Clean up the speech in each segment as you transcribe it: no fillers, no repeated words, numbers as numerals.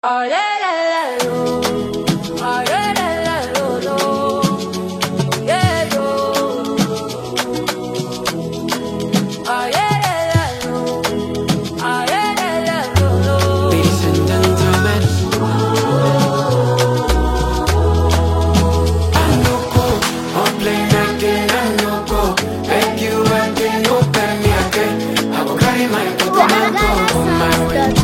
Oh, la, la, la, lo. Oh, la, la, la, lo, lo. Yeah, lo. Oh, la, la, la, lo. Oh, la, la, la, lo, lo. Ladies and gentlemen, I no go, I'm playing again, I no go. Beg you again, no beg me again. I go carry my portmanteau on my way.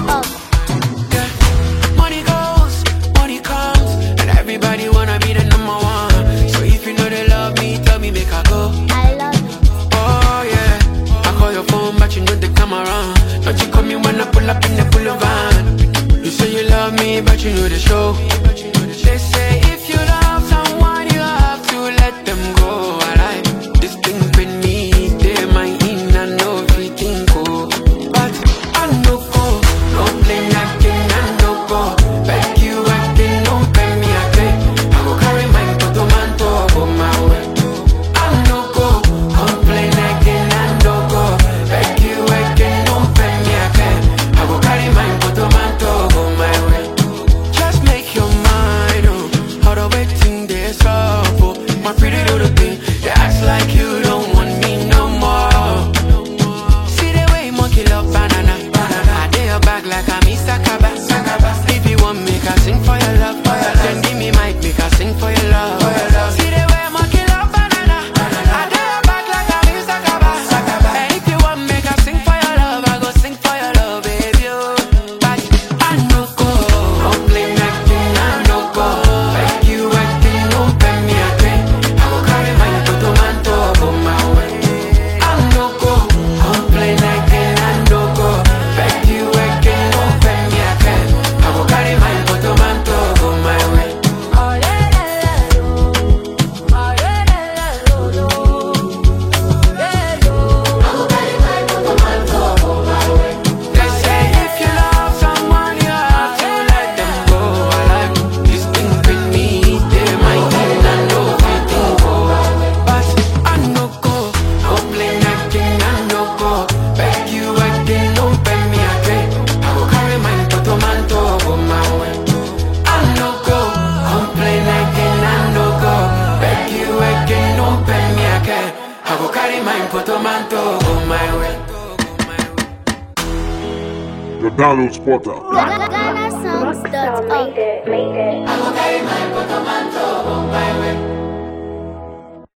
Money goes, money comes, and everybody wanna be the number one. So if you know they love me, tell me make I go. I love it. Oh yeah, I call your phone, but you know they come around. Don't you call me when I pull up in the boulevard? You say you love me, but you know the show. They say if you love someone, you have to let them go. I like this thing with me, they might in, I know if you think oh. But I no go, no play again, I no go. Beg you again, no beg me again. I go carry my portmanteau on my way. I no go, complain again, I no go. Beg you again, no beg me again. I go carry my portmanteau on my way. Just make your mind up, how the waiting days up. Oh, my pretty little thing, they act like you don't want me no more. See the way monkey love banana. I dare your back like I'm Mr. Kaba. If you want me, I sing for your love. Then give me mic, make I sing for your love. See the way monkey love banana. I dare your back like I'm Mr. Kaba. And if you want me, I sing for your love. I go sing for your love, baby. But I no go, complain again, I no go. Beg you again, no beg me again. I go carry my portmanteau on my way. I no go, complain again, I no go. Beg you again, no beg me again. I go carry my portmanteau on my way. Oh, la, la, la, lo. Oh, la, la, la, lo, lo. Yeah, lo. They say if you love someone, you have to let them go. I like this thing with me, they might think I know if you think oh. But I no go, complain again, I no go. Beg you again, no beg me again. I go carry my portmanteau on my way. I no go, complain again, I no go. Beg you again, no beg me again. I go carry my portmanteau on my way. The download spotter. GhanaSongs.org. I go carry my portmanteau on my way.